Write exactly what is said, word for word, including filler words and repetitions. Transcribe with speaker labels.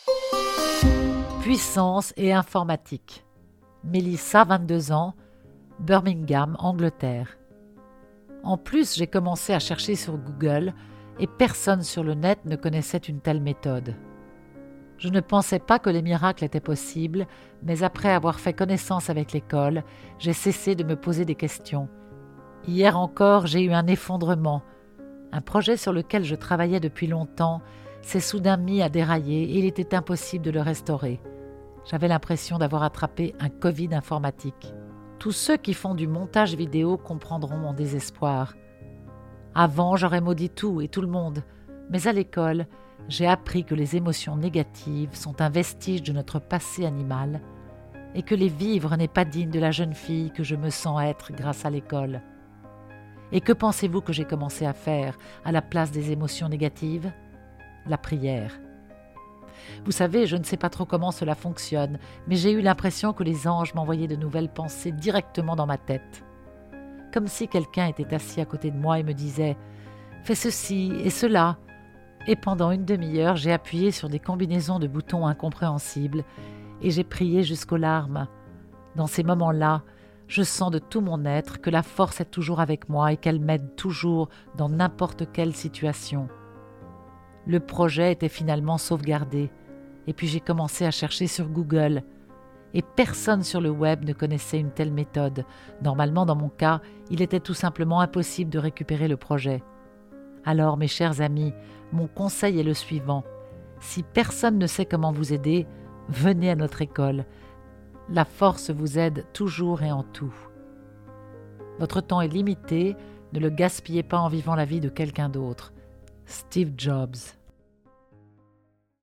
Speaker 1: Puissance et informatique. Mélissa, vingt-deux ans, Birmingham, Angleterre. En plus, j'ai commencé à chercher sur Google et personne sur le net ne connaissait une telle méthode. Je ne pensais pas que les miracles étaient possibles, mais après avoir fait connaissance avec l'école, j'ai cessé de me poser des questions. Hier encore, j'ai eu un effondrement. Un projet sur lequel je travaillais depuis longtemps s'est soudain mis à dérailler et il était impossible de le restaurer. J'avais l'impression d'avoir attrapé un Covid informatique. Tous ceux qui font du montage vidéo comprendront mon désespoir. Avant, j'aurais maudit tout et tout le monde, mais à l'école, j'ai appris que les émotions négatives sont un vestige de notre passé animal et que les vivre n'est pas digne de la jeune fille que je me sens être grâce à l'école. Et que pensez-vous que j'ai commencé à faire à la place des émotions négatives ? La prière. Vous savez, je ne sais pas trop comment cela fonctionne, mais j'ai eu l'impression que les anges m'envoyaient de nouvelles pensées directement dans ma tête. Comme si quelqu'un était assis à côté de moi et me disait « Fais ceci et cela ». Et pendant une demi-heure, j'ai appuyé sur des combinaisons de boutons incompréhensibles et j'ai prié jusqu'aux larmes. Dans ces moments-là, je sens de tout mon être que la force est toujours avec moi et qu'elle m'aide toujours dans n'importe quelle situation. Le projet était finalement sauvegardé et puis j'ai commencé à chercher sur Google. Et personne sur le web ne connaissait une telle méthode. Normalement, dans mon cas, il était tout simplement impossible de récupérer le projet. Alors, mes chers amis, mon conseil est le suivant. Si personne ne sait comment vous aider, venez à notre école. La force vous aide toujours et en tout. Votre temps est limité, ne le gaspillez pas en vivant la vie de quelqu'un d'autre. Steve Jobs.